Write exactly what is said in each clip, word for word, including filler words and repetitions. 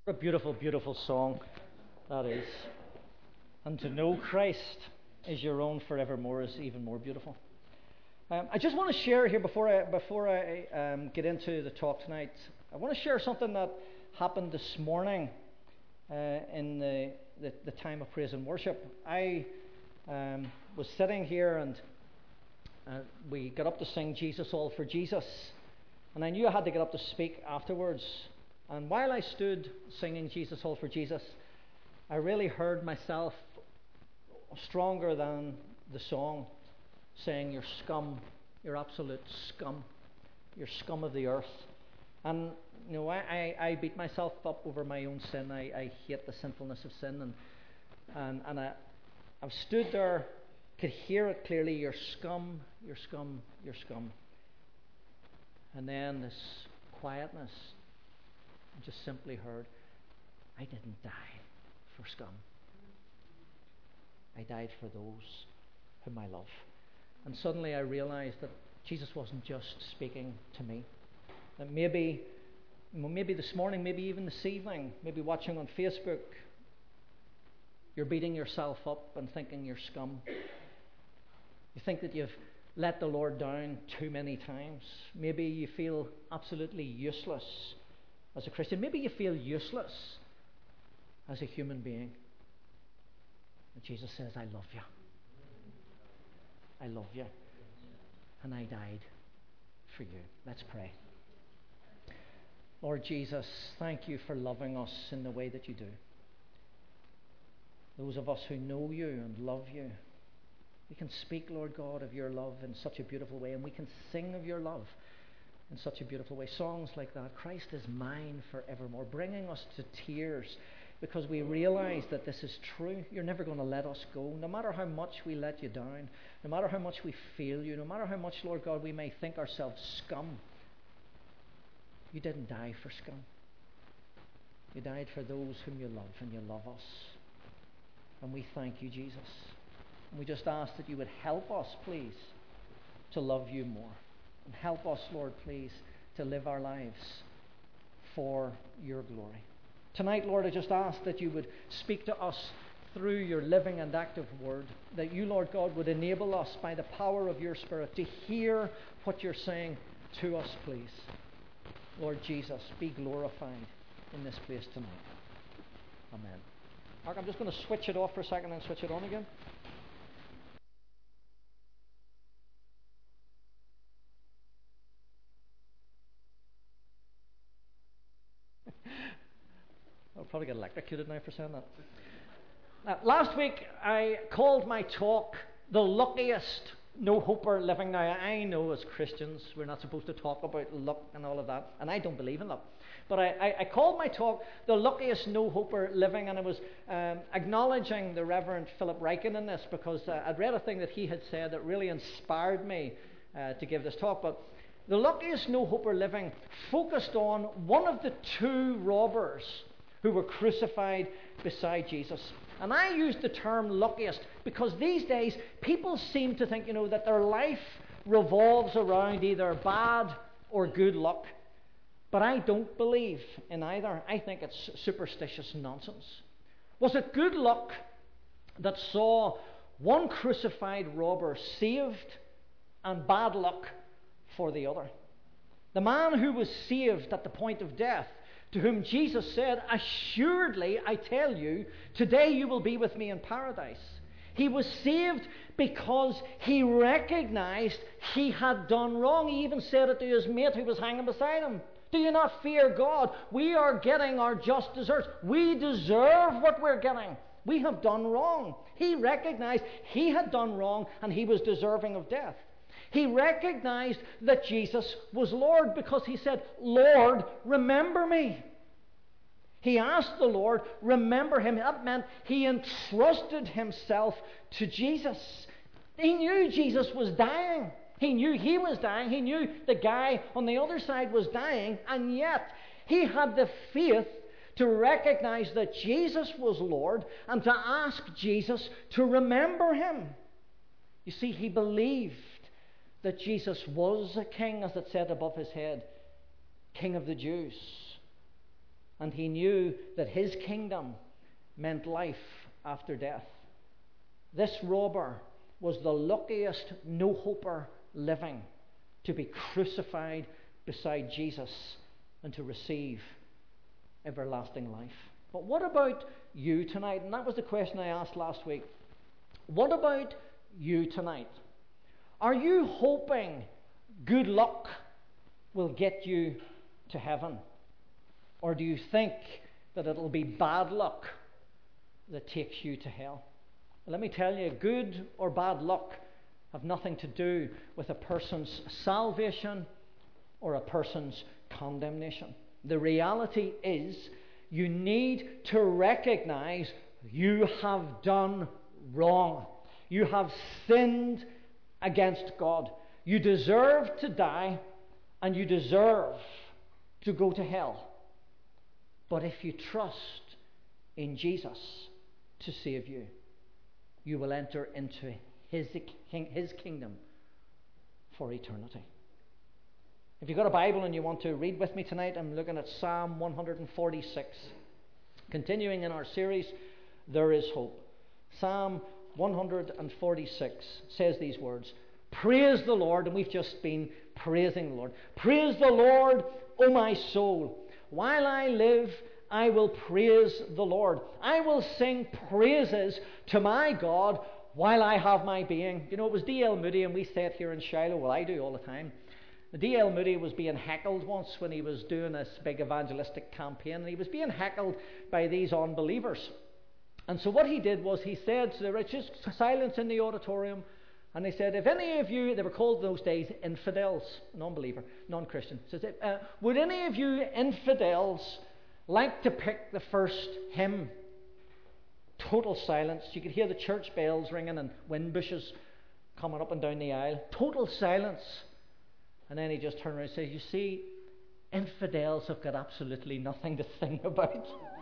A beautiful, beautiful song that is. And to know Christ is your own forevermore is even more beautiful. Um, I just want to share here before I before I um, get into the talk tonight. I want to share something that happened this morning uh, in the, the the time of praise and worship. I um, was sitting here and uh, we got up to sing "Jesus All for Jesus," and I knew I had to get up to speak afterwards. And while I stood singing "Jesus All for Jesus," I really heard myself stronger than the song saying, "You're scum, you're absolute scum, you're scum of the earth." And you know, I, I, I beat myself up over my own sin. I, I hate the sinfulness of sin, and and and I I've stood there, could hear it clearly. You're scum, you're scum, you're scum. And then this quietness. I just simply heard, I didn't die for scum. I died for those whom I love. And suddenly I realized that Jesus wasn't just speaking to me. That maybe, maybe this morning, maybe even this evening, maybe watching on Facebook, you're beating yourself up and thinking you're scum. You think that you've let the Lord down too many times. Maybe you feel absolutely useless as a Christian. Maybe you feel useless as a human being. And Jesus says, I love you. I love you. And I died for you. Let's pray. Lord Jesus, thank you for loving us in the way that you do. Those of us who know you and love you, we can speak, Lord God, of your love in such a beautiful way, and we can sing of your love in such a beautiful way. Songs like that, Christ is mine forevermore, bringing us to tears because we realize that this is true. You're never going to let us go. No matter how much we let you down, no matter how much we fail you, no matter how much, Lord God, we may think ourselves scum, you didn't die for scum. You died for those whom you love, and you love us. And we thank you, Jesus. And we just ask that you would help us, please, to love you more. And help us, Lord, please, to live our lives for your glory. Tonight, Lord, I just ask that you would speak to us through your living and active word. That you, Lord God, would enable us by the power of your Spirit to hear what you're saying to us, please. Lord Jesus, be glorified in this place tonight. Amen. Mark, I'm just going to switch it off for a second and switch it on again. I'll probably get electrocuted now for saying that. Now, last week I called my talk "The Luckiest No-Hoper Living." Now, I know as Christians we're not supposed to talk about luck and all of that, and I don't believe in luck. But I, I, I called my talk "The Luckiest No-Hoper Living," and I was um, acknowledging the Reverend Philip Ryken in this because uh, I'd read a thing that he had said that really inspired me uh, to give this talk. But the luckiest no-hoper living focused on one of the two robbers who were crucified beside Jesus. And I use the term luckiest because these days people seem to think, you know, that their life revolves around either bad or good luck. But I don't believe in either. I think it's superstitious nonsense. Was it good luck that saw one crucified robber saved and bad luck for the other? The man who was saved at the point of death, to whom Jesus said, "Assuredly, I tell you, today you will be with me in paradise." He was saved because he recognized he had done wrong. He even said it to his mate who was hanging beside him. "Do you not fear God? We are getting our just deserts. We deserve what we're getting. We have done wrong." He recognized he had done wrong and he was deserving of death. He recognized that Jesus was Lord because he said, "Lord, remember me." He asked the Lord, remember him. That meant he entrusted himself to Jesus. He knew Jesus was dying. He knew he was dying. He knew the guy on the other side was dying. And yet he had the faith to recognize that Jesus was Lord and to ask Jesus to remember him. You see, he believed that Jesus was a king, as it said above his head, King of the Jews. and he knew that his kingdom meant life after death. This robber was the luckiest no-hoper living to be crucified beside Jesus and to receive everlasting life. But what about you tonight? And that was the question I asked last week. What about you tonight? Are you hoping good luck will get you to heaven? Or do you think that it'll be bad luck that takes you to hell? Let me tell you, good or bad luck have nothing to do with a person's salvation or a person's condemnation. The reality is, you need to recognize you have done wrong. You have sinned against God. You deserve to die, and you deserve to go to hell. But if you trust in Jesus to save you, you will enter into his, his kingdom for eternity. If you've got a Bible and you want to read with me tonight, I'm looking at Psalm one forty-six. Continuing in our series, There is Hope. Psalm one forty-six says these words, Praise the Lord, and we've just been praising the Lord. Praise the Lord, O my soul. While I live, I will praise the Lord. I will sing praises to my God while I have my being. You know, it was D L Moody, and we say it here in Shiloh. Well, I do all the time. D L Moody was being heckled once when he was doing this big evangelistic campaign, and he was being heckled by these unbelievers. And so what he did was he said, so there was just silence in the auditorium, and he said, if any of you, they were called those days infidels, non-believer, non-Christian, says, uh, would any of you infidels like to pick the first hymn? Total silence. You could hear the church bells ringing and wind bushes coming up and down the aisle. Total silence. And then he just turned around and said, you see, infidels have got absolutely nothing to sing about.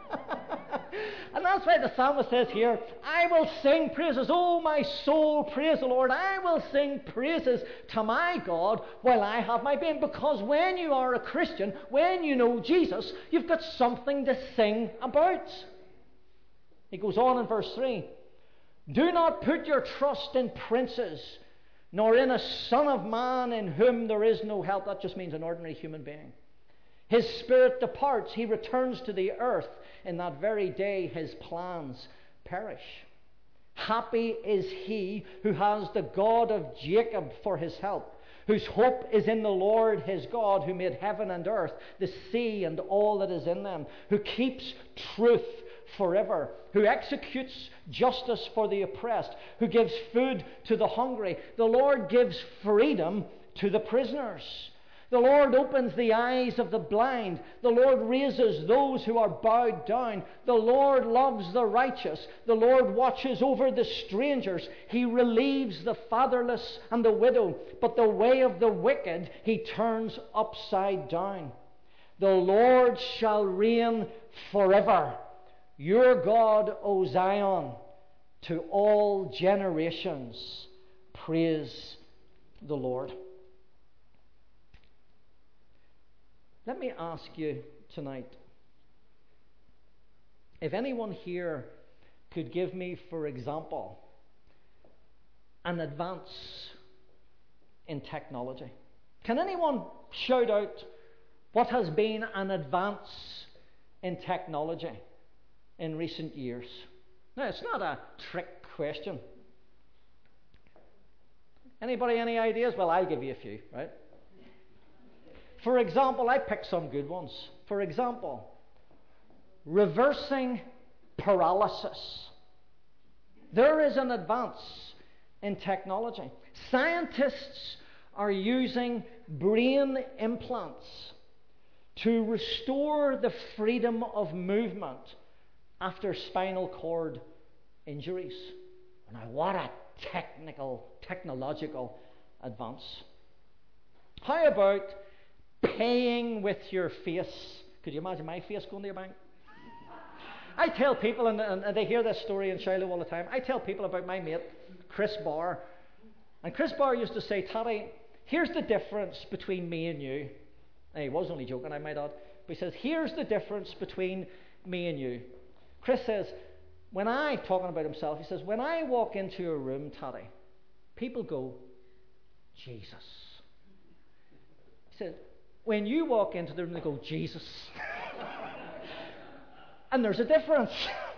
And that's why the psalmist says here, I will sing praises. Oh, my soul, praise the Lord. I will sing praises to my God while I have my being. Because when you are a Christian, when you know Jesus, you've got something to sing about. He goes on in verse three. Do not put your trust in princes, nor in a son of man in whom there is no help. That just means an ordinary human being. His spirit departs. He returns to the earth. In that very day his plans perish. Happy is he who has the God of Jacob for his help, whose hope is in the Lord his God, who made heaven and earth, the sea and all that is in them, who keeps truth forever, who executes justice for the oppressed, who gives food to the hungry. The Lord gives freedom to the prisoners. The Lord opens the eyes of the blind. The Lord raises those who are bowed down. The Lord loves the righteous. The Lord watches over the strangers. He relieves the fatherless and the widow. But the way of the wicked he turns upside down. The Lord shall reign forever. Your God, O Zion, to all generations. Praise the Lord. Let me ask you tonight, if anyone here could give me, for example, an advance in technology. Can anyone shout out what has been an advance in technology in recent years? Now, it's not a trick question. Anybody any ideas? Well, I'll give you a few, right? For example, I picked some good ones. For example, reversing paralysis. There is an advance in technology. Scientists are using brain implants to restore the freedom of movement after spinal cord injuries. Now, what a technical, technological advance. How about paying with your face? Could you imagine my face going to your bank? I tell people, and, and they hear this story in Shiloh all the time, I tell people about my mate, Chris Barr. And Chris Barr used to say, Taddy, here's the difference between me and you. And he was only joking, I might add. But he says, here's the difference between me and you. Chris says, when I, talking about himself, he says, when I walk into a room, Taddy, people go, Jesus. He said, when you walk into the room, they go, Jesus. And there's a difference.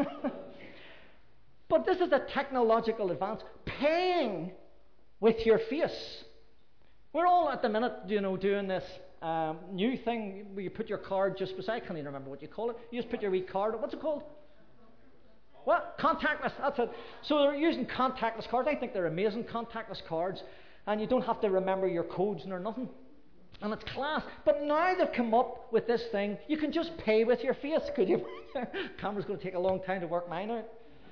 But this is a technological advance. Paying with your face. We're all at the minute, you know, doing this um, new thing where you put your card just beside. I can't even remember what you call it. You just put your wee card. What's it called? What? Contactless. That's it. So they're using contactless cards. I think they're amazing contactless cards, and you don't have to remember your codes nor nothing. And it's class. But now they've come up with this thing. You can just pay with your face. Could you? Camera's going to take a long time to work mine out.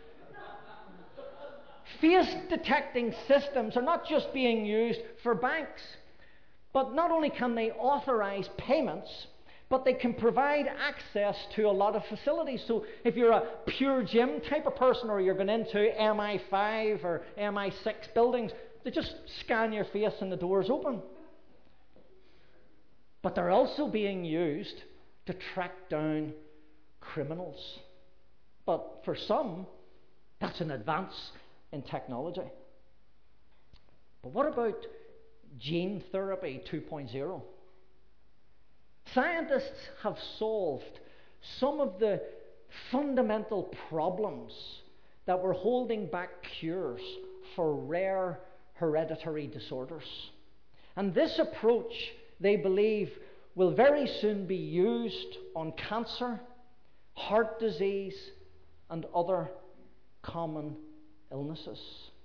Face detecting systems are not just being used for banks, but not only can they authorize payments, but they can provide access to a lot of facilities. So if you're a pure gym type of person, or you're going into M I five or M I six buildings, they just scan your face and the door's open. But they're also being used to track down criminals. But for some, that's an advance in technology. But what about gene therapy two point oh? Scientists have solved some of the fundamental problems that were holding back cures for rare hereditary disorders. And this approach, they believe, will very soon be used on cancer, heart disease, and other common illnesses.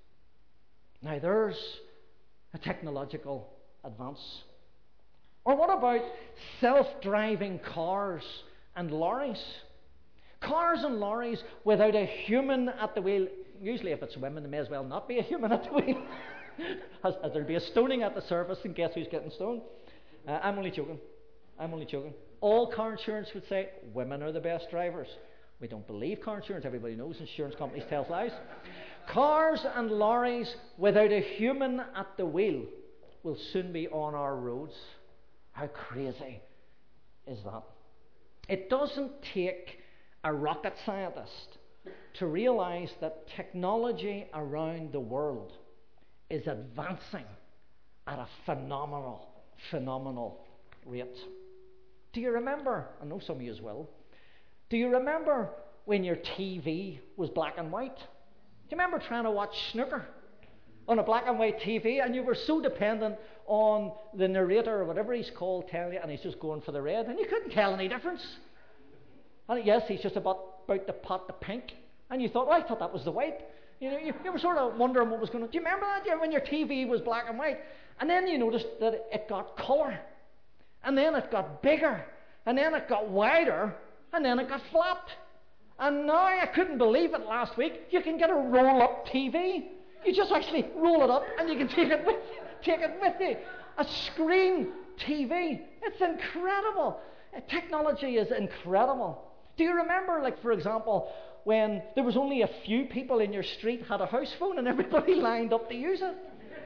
Now there's a technological advance. Or what about self-driving cars and lorries? Cars and lorries without a human at the wheel. Usually if it's women, there may as well not be a human at the wheel. as, as there'll be a stoning at the service, and guess who's getting stoned? Uh, I'm only joking. I'm only joking. All car insurance would say women are the best drivers. We don't believe car insurance. Everybody knows insurance companies tell lies. Cars and lorries without a human at the wheel will soon be on our roads. How crazy is that? It doesn't take a rocket scientist to realize that technology around the world is advancing at a phenomenal, phenomenal rate. Do you remember? I know some of you as well. Do you remember when your T V was black and white? Do you remember trying to watch snooker on a black and white T V, and you were so dependent on the narrator or whatever he's called telling you, and he's just going for the red, and you couldn't tell any difference. And yes, he's just about, about to pot the pink, and you thought, oh, I thought that was the white. You know, you, you were sort of wondering what was going on. Do you remember that? Yeah, when your T V was black and white, and then you noticed that it got colour, and then it got bigger, and then it got wider, and then it got flat. And now, I couldn't believe it last week, you can get a roll-up T V. You just actually roll it up and you can take it with you. Take it with you. A screen T V. It's incredible. Technology is incredible. Do you remember, like, for example, when there was only a few people in your street had a house phone and everybody lined up to use it?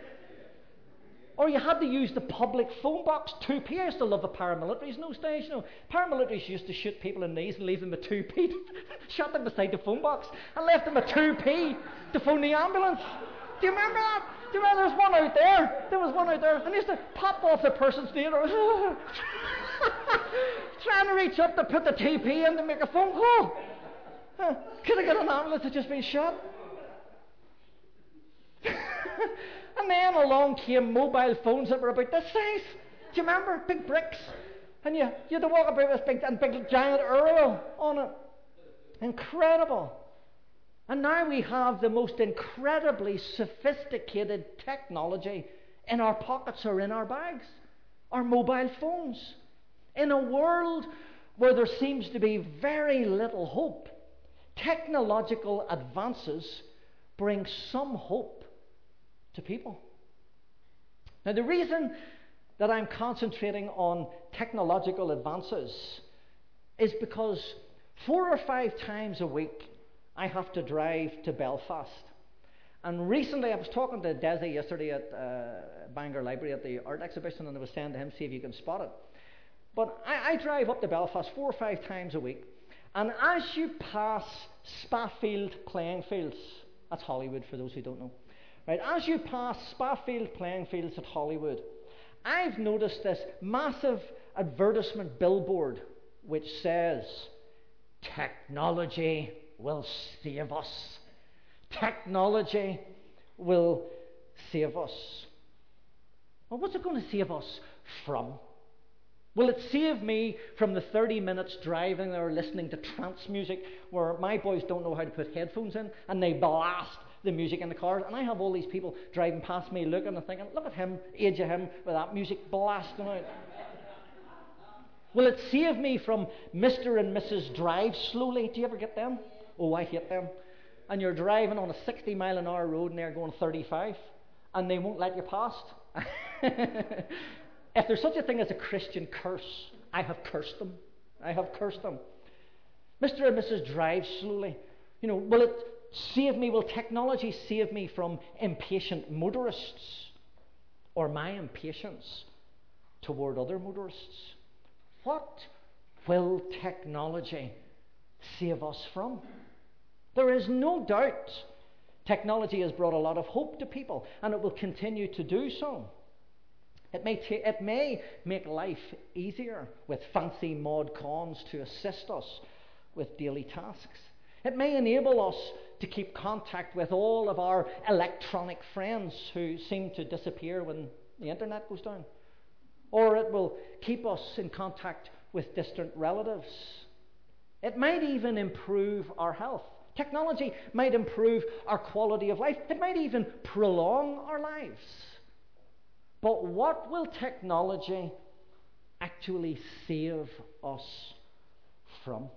Or you had to use the public phone box, two p. I used to love the paramilitaries in those days. You know, paramilitaries used to shoot people in the knees and leave them with two p. Shot them beside the phone box and left them with two p to phone the ambulance. Do you remember that? Do you remember there was one out there? There was one out there, and they used to pop off the person's name, trying to reach up to put the two p in to make a phone call. Huh. Could have got an ambulance that just been shot. And then along came mobile phones that were about this size. Do you remember? Big bricks. And you, you had to walk about with this big, and big giant aerial on it. Incredible. And now we have the most incredibly sophisticated technology in our pockets or in our bags. Our mobile phones. In a world where there seems to be very little hope, technological advances bring some hope to people. Now, the reason that I'm concentrating on technological advances is because four or five times a week I have to drive to Belfast. And recently I was talking to Desi yesterday at uh, Bangor Library at the art exhibition, and I was saying to him, see if you can spot it. But I, I drive up to Belfast four or five times a week, and as you pass Spafield playing fields, that's Hollywood for those who don't know, right? As you pass Spafield playing fields at Hollywood, I've noticed this massive advertisement billboard which says, "Technology will save us. Technology will save us." Well, what's it going to save us from? Will it save me from the thirty minutes driving or listening to trance music where my boys don't know how to put headphones in and they blast the music in the cars, and I have all these people driving past me looking and thinking, look at him, age of him, with that music blasting out. Will it save me from Mister and Missus Drive Slowly? Do you ever get them? Oh, I hate them. And you're driving on a sixty mile an hour road and they're going thirty-five and they won't let you past. If there's such a thing as a Christian curse, I have cursed them. I have cursed them. Mister and Missus Drive Slowly. You know, will it save me? Will technology save me from impatient motorists or my impatience toward other motorists? What will technology save us from? There is no doubt technology has brought a lot of hope to people, and it will continue to do so. It may, ta- it may make life easier with fancy mod cons to assist us with daily tasks. It may enable us to keep contact with all of our electronic friends who seem to disappear when the internet goes down. Or it will keep us in contact with distant relatives. It might even improve our health. Technology might improve our quality of life. It might even prolong our lives. But what will technology actually save us from?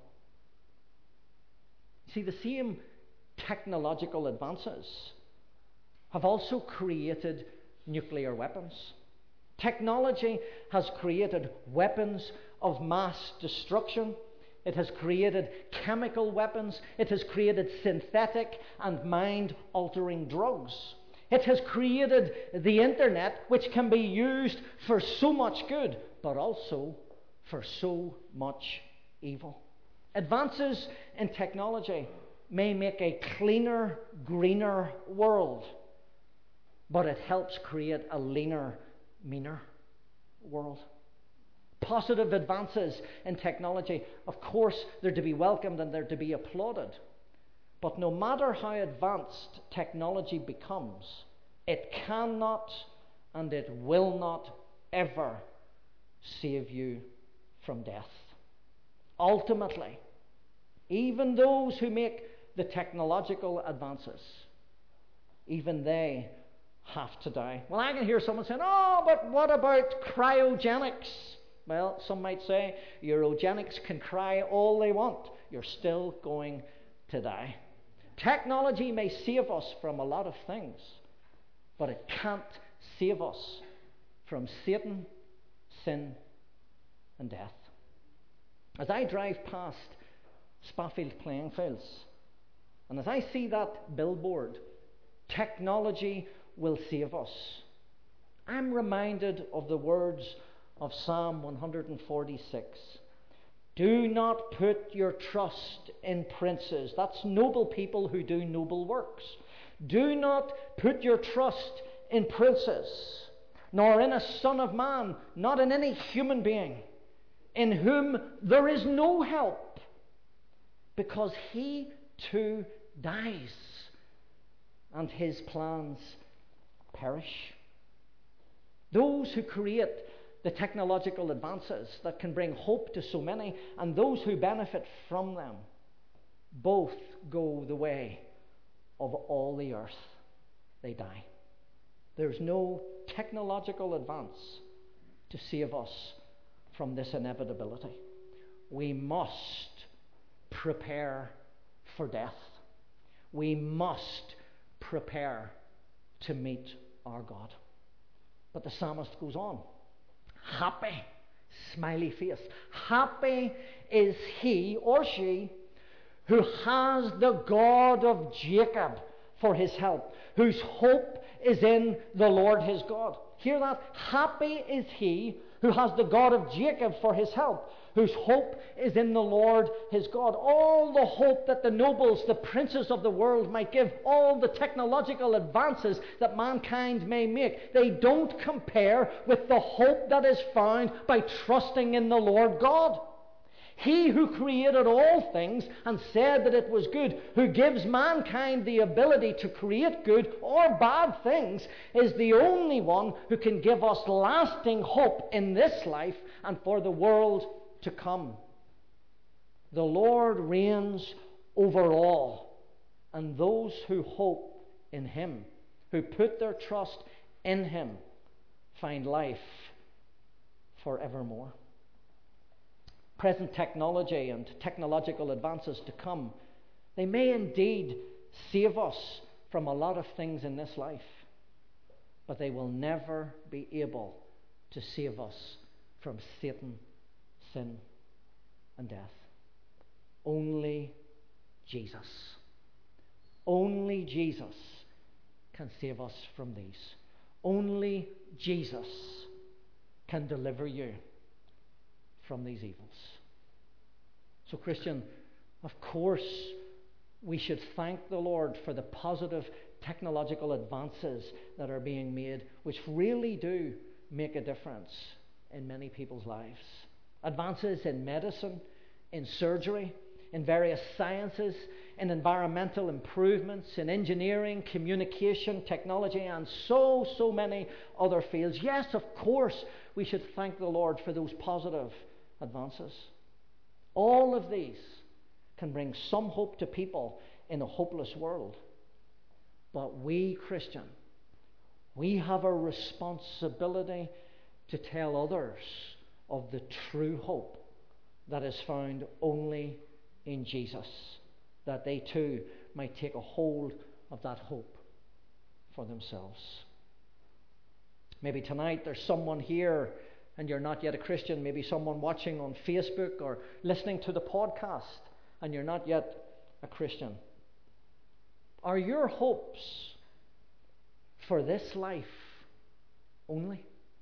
See, the same technological advances have also created nuclear weapons. Technology has created weapons of mass destruction. It has created chemical weapons. It has created synthetic and mind-altering drugs. It has created the internet, which can be used for so much good, but also for so much evil. Advances in technology may make a cleaner, greener world, but it helps create a leaner, meaner world. Positive advances in technology, of course, they're to be welcomed and they're to be applauded. But no matter how advanced technology becomes, it cannot and it will not ever save you from death. Ultimately, even those who make the technological advances, even they have to die. Well, I can hear someone saying, oh, but what about cryogenics? Well, some might say, Eurogenics can cry all they want. You're still going to die. Technology may save us from a lot of things, but it can't save us from Satan, sin, and death. As I drive past Spafield playing fields, and as I see that billboard, technology will save us, I'm reminded of the words of Psalm one forty-six. Do not put your trust in princes. That's noble people who do noble works. Do not put your trust in princes, nor in a son of man, not in any human being, in whom there is no help, because he too dies, and his plans perish. Those who create the technological advances that can bring hope to so many, and those who benefit from them, both go the way of all the earth. They die. There's no technological advance to save us from this inevitability. We must prepare for death. We must prepare to meet our God. But the psalmist goes on. Happy, smiley face. Happy is he or she who has the God of Jacob for his help, whose hope is in the Lord his God. Hear that? Happy is he who has the God of Jacob for his help, whose hope is in the Lord his God. All the hope that the nobles, the princes of the world might give, all the technological advances that mankind may make, they don't compare with the hope that is found by trusting in the Lord God. He who created all things and said that it was good, who gives mankind the ability to create good or bad things, is the only one who can give us lasting hope in this life and for the world to come. The Lord reigns over all, and those who hope in him, who put their trust in him, find life forevermore. Present technology and technological advances to come, they may indeed save us from a lot of things in this life, but they will never be able to save us from Satan, sin, and death. Only Jesus. Only Jesus can save us from these. Only Jesus can deliver you from these evils. So, Christian, of course, we should thank the Lord for the positive technological advances that are being made, which really do make a difference in many people's lives. Advances in medicine, in surgery, in various sciences, in environmental improvements, in engineering, communication, technology, and so, so many other fields. Yes, of course, we should thank the Lord for those positive advances. All of these can bring some hope to people in a hopeless world. But we, Christian, we have a responsibility to tell others of the true hope that is found only in Jesus, that they too might take a hold of that hope for themselves. Maybe tonight there's someone here and you're not yet a Christian. Maybe someone watching on Facebook or listening to the podcast and you're not yet a Christian. Are your hopes for this life only?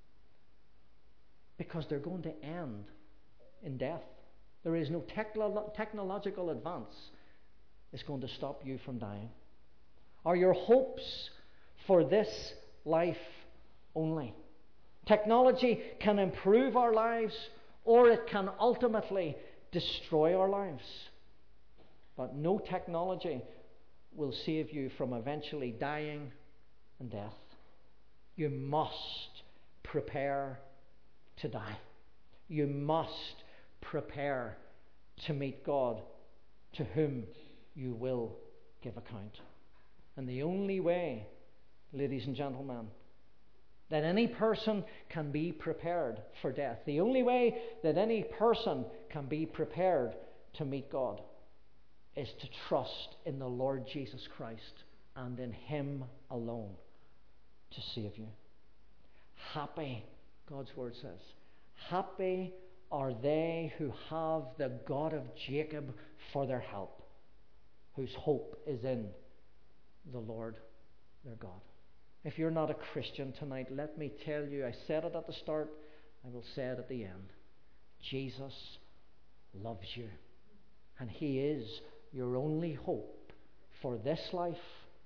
Because they're going to end in death. There is no techlo- technological advance that's going to stop you from dying. Are your hopes for this life only? Technology can improve our lives, or it can ultimately destroy our lives. But no technology will save you from eventually dying and death. You must prepare to die. You must prepare to meet God, to whom you will give account. And the only way, ladies and gentlemen, that any person can be prepared for death, the only way that any person can be prepared to meet God, is to trust in the Lord Jesus Christ and in Him alone to save you. Happy, God's word says, happy are they who have the God of Jacob for their help, whose hope is in the Lord their God. If you're not a Christian tonight, let me tell you, I said it at the start, I will say it at the end. Jesus loves you, and He is your only hope for this life,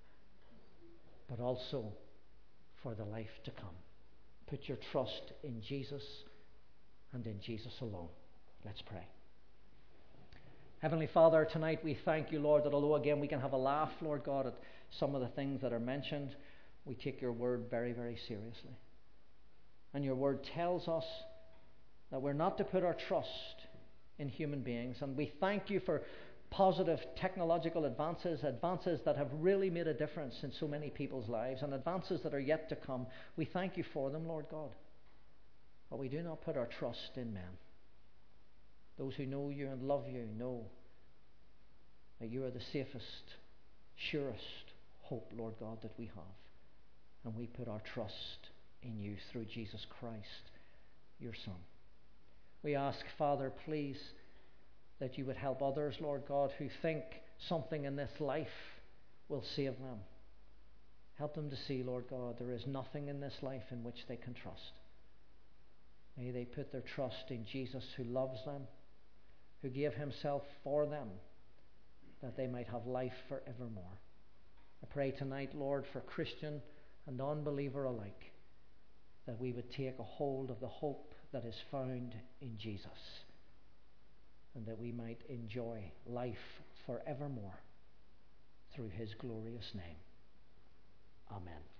but also for the life to come. Put your trust in Jesus and in Jesus alone. Let's pray. Heavenly Father, tonight we thank you, Lord, that although again we can have a laugh, Lord God, at some of the things that are mentioned, we take your word very, very seriously. And your word tells us that we're not to put our trust in human beings. And we thank you for positive technological advances, advances that have really made a difference in so many people's lives, and advances that are yet to come. We thank you for them, Lord God. But we do not put our trust in men. Those who know you and love you know that you are the safest, surest hope, Lord God, that we have. And we put our trust in you through Jesus Christ, your Son. We ask, Father, please, that you would help others, Lord God, who think something in this life will save them. Help them to see, Lord God, there is nothing in this life in which they can trust. May they put their trust in Jesus, who loves them, who gave himself for them, that they might have life forevermore. I pray tonight, Lord, for Christian and unbeliever alike, that we would take a hold of the hope that is found in Jesus, and that we might enjoy life forevermore through his glorious name. Amen.